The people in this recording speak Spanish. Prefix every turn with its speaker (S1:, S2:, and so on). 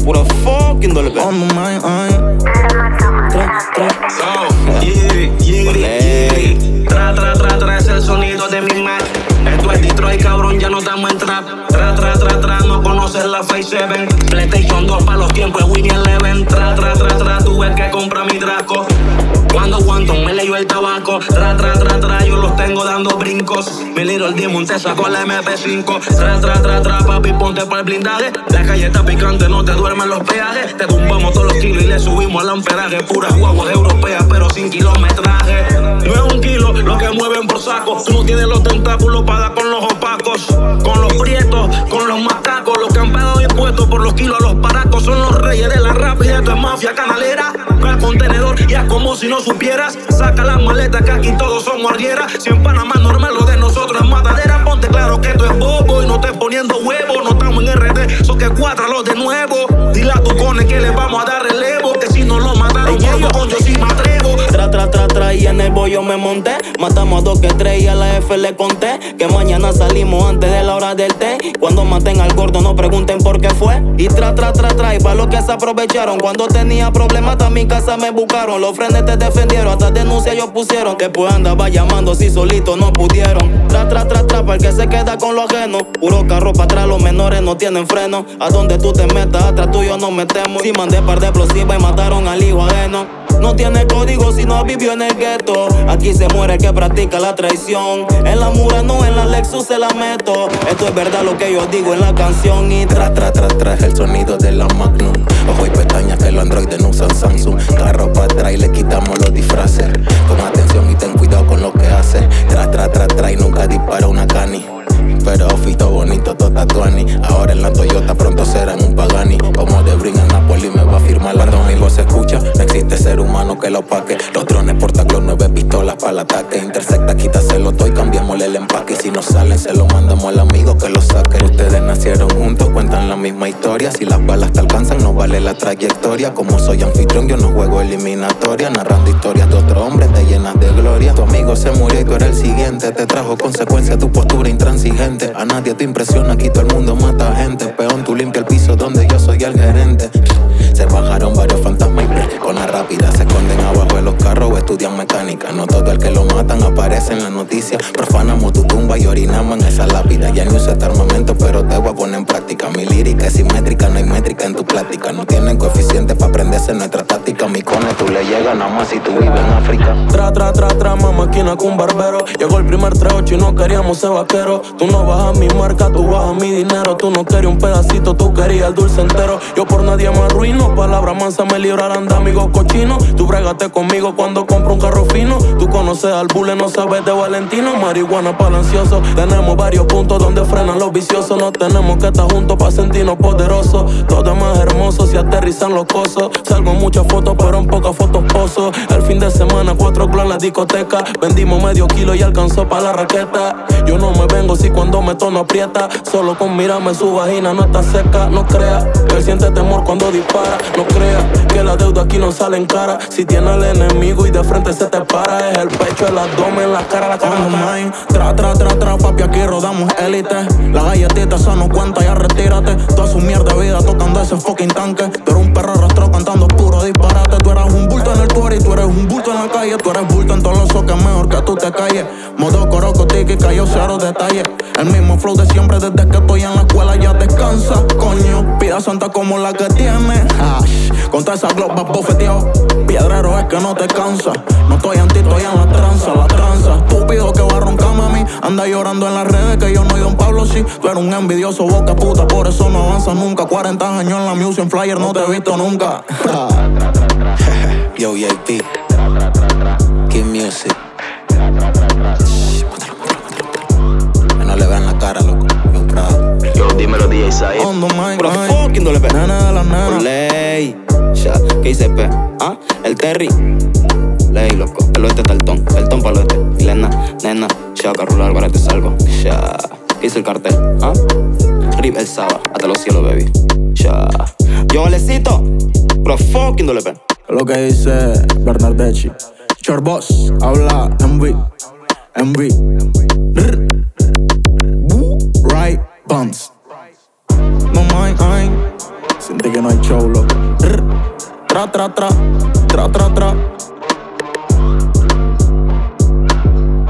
S1: puro fucking dolpe.
S2: On my mind,
S3: Tra, es el sonido de mi Mac. Esto es Detroit, cabrón, ya no estamos en trap. Tra, no conoces la Phase 7. PlayStation 2 pa' los tiempos de Winnie Eleven. Tra, tú ves que compra mi Draco. Cuando Wanton me leyó el tabaco. Tra, yo los tengo dando brincos. Mi Little Demon te sacó la MP5. Tra, papi, ponte pa' el blindaje. La calle está picante, no te duermen los peajes. Te tumbamos todos los kilos y le subimos al amperaje. Puras guaguas europeas, pero sin kilometraje. No es un kilo lo que mueven por saco. Tú no tienes los tentáculos para dar con los opacos. Con los prietos, con los macacos. Los que han pagado impuestos por los kilos a los paracos. Son los reyes de la rap y esto es mafia canalera. Al contenedor y es como si no supieras. Saca las maletas que aquí todos somos arrieras. Si en Panamá normal lo de nosotros es matadera. Ponte claro que esto es bobo y no estés poniendo huevo. No estamos en RD, so que cuátralos de nuevo. Dile a tu cone que le vamos a dar relevo. Que si no lo mataron, con yo sí me atrevo.
S1: Tra, y en el bollo me monté. Matamos a 2 que 3 y a la F le conté que mañana salimos antes de la hora del té. Cuando maten al gordo no pregunten por qué fue. Y tra, y pa' los que se aprovecharon. Cuando tenía problemas hasta mi casa me buscaron. Los frenes te defendieron, hasta denuncia ellos pusieron. Después andaba llamando si solito no pudieron. Tra, para el que se queda con lo ajeno. Puro carro para atrás, los menores no tienen freno. A donde tú te metas, atrás tuyo nos metemos. Si mandé par de explosivas y mataron al hijo ajeno. No tiene código si no vivió en el gueto. Aquí se muere el que practica la traición. En la Mura no, en la Lexus se la meto. Esto es verdad lo que yo digo en la canción. Y
S4: tra, es el sonido de la Magnum. Ojo y pestañas que los androides no usan Samsung. Carro para atrás y le quitamos los disfraces. Con atención y ten cuidado con lo que haces. Tra, y nunca dispara una cani. Pero fito bonito, tota tuani. Ahora en la Toyota, pronto será en un Pagani. Como de Brin en Napoli me va a firmar la Cuando mi voz se escucha, no existe ser humano que lo opaque. Los drones portaclos, 9 pistolas para el ataque. Intersecta, quítaselo todo y cambiamosle el empaque. Y si no salen, se lo mandamos al amigo que lo saque. Ustedes nacieron juntos, cuentan la misma historia. Si las balas te alcanzan, no vale la trayectoria. Como soy anfitrión, yo no juego eliminatoria. Narrando historias de otro hombre, te llenas de gloria. Tu amigo se murió y tú eres el siguiente. Te trajo consecuencia tu postura intransigente. A nadie te impresiona, aquí todo el mundo mata gente. Peón, tú limpia el piso donde yo soy el gerente. Se bajaron varios fantasmas y con la rápida se esconden abajo de los carros o estudian mecánica. No todo el que lo matan aparece en la noticia. Profanamos tu tumba y orinamos en esa lápida. Ya no uso este armamento, pero te voy a poner en práctica. Mi lírica es simétrica, no hay métrica en tu plática. No tienen coeficiente para aprenderse nuestra táctica. Mi cone tú le llegas nada más si tú vives en África.
S5: Tra, máquina con barbero. Llegó el primer 3-8 y no queríamos ser vaqueros. Tú no vas a mi marca, tú vas a mi dinero. Tú no querías un pedacito, tú querías el dulce entero. Yo por nadie me arruino, palabra mansa me librarán de amigos cochinos. Tú bregate conmigo cuando compro un carro fino. Tú conoces al bule, no sabes de Valentino. Marihuana para ansioso. Tenemos varios puntos donde frenan los viciosos. No tenemos que estar juntos para sentirnos poderosos. Todo es más hermoso si aterrizan los cosos. Salgo en muchas fotos, pero en pocas fotos pozo. El fin de semana 4 clones en la discoteca. Vendimos medio kilo y alcanzó para la raqueta. Yo no me vengo si cuando me tono aprieta. Solo con mirarme su vagina no está seca. No crea que él siente temor cuando dispara. No crea que la deuda aquí no sale en cara. Si tiene al enemigo y de frente se te para. Es el pecho, el abdomen, la cara, la cara.
S2: Tra, papi, aquí rodamos élite. La galletita esa no cuenta, ya retírate. Toda su mierda de vida tocando ese fucking tanque. Tú eres un perro arrastrado cantando puro disparate. Tú eres un bulto en el tour y tú eres un bulto en la calle. Tú eres bulto en todos los soques, mejor que tú te calles. Modo coroco, tiki, cayó cero detalles. El mismo flow de siempre desde que estoy en la escuela. Ya descansa, coño. Pida santa como la que tiene. Con toda esa globa bofeteado. Piedrero es que no te cansa. No estoy en ti, estoy en la tranza. Estúpido que va a roncarme a mí. Anda llorando en las redes que yo no soy Don Pablo, sí. Tú eres un envidioso boca puta, por eso no avanzas nunca. 40 años en la music, en flyer no te he visto nunca.
S4: Yo, JP Kid Music. Que no le vean la cara, loco. Yo proud.
S3: Yo, dímelo, DJ Said.
S1: Puro fucking dolpe.
S2: Nena de la nena.
S1: Por ley. ¿Qué hice, pe? El Terry. Ley, loco. El oeste taltón. El ton pa'l oeste. Milena, nena. Carrular, ahora te salgo. ¿Qué hice el cartel? Rip el Saba. Hasta los cielos, baby. Yo, Valecito. Puro fucking dolpe.
S2: Lo que dice Bernardeschi. Short Boss. Habla MV. Right Buns. No mind, siente que no hay show, loco. Tra, tra, tra, tra, tra, tra.